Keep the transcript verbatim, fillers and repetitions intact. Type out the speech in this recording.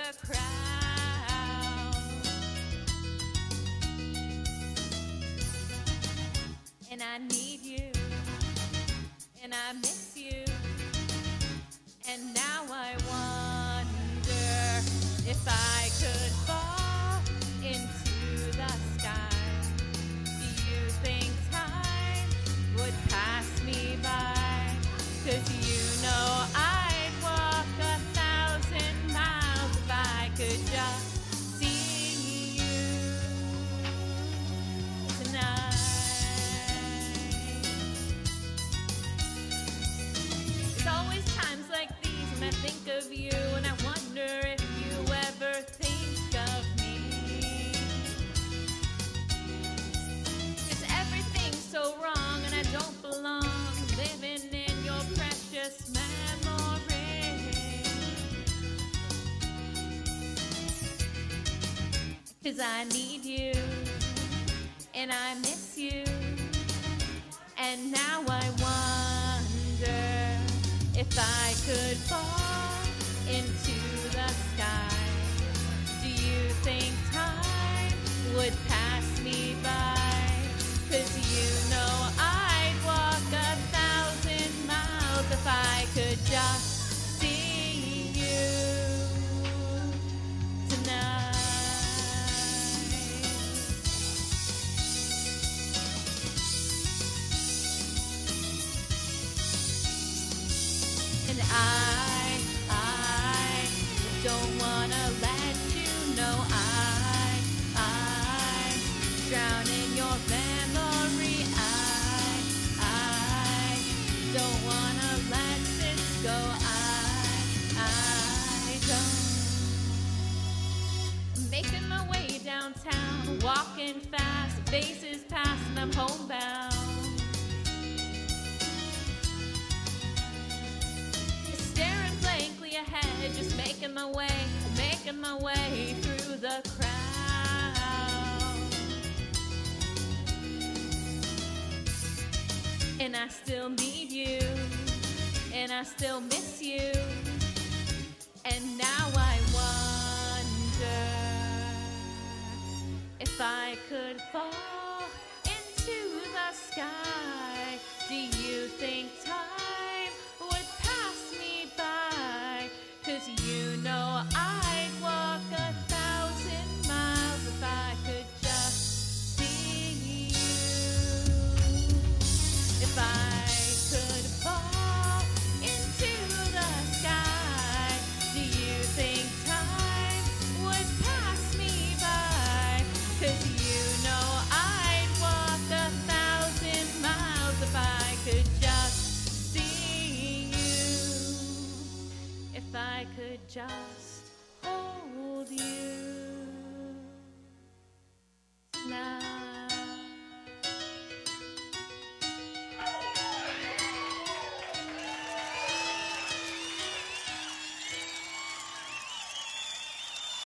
the crowd. And I need you, and I miss you, and now I wonder if I could fall into the sky. Do you think time would pass me by? 'Cause you know I'd walk a thousand miles if I could just see you tonight. There's always times like these when I think of you, and I wonder if you ever think of me. 'Cause everything's so wrong and I don't belong living in your precious memory. 'Cause I need you, and I miss you, and now I wonder if I could fall into the sky. Do you think time would pass me by? 'Cause you know I'd walk a thousand miles if I could just see you tonight. And I, I don't wanna let you know I, I drown in your memory. I, I don't wanna let this go. I, I don't. I'm making my way downtown, walking fast, faces past, and I'm homebound. Staring blankly ahead, just making my way, making my way through the crowd. And I still need you, and I still miss you, and now I wonder if I could fall into the sky. Do you think time would pass me by? 'Cause you know I'd walk a thousand miles if I could just see you. If I could fall into the sky, do you think time would pass me by? 'Cause you know I'd walk a thousand miles if I could just see you. If I could just hold you.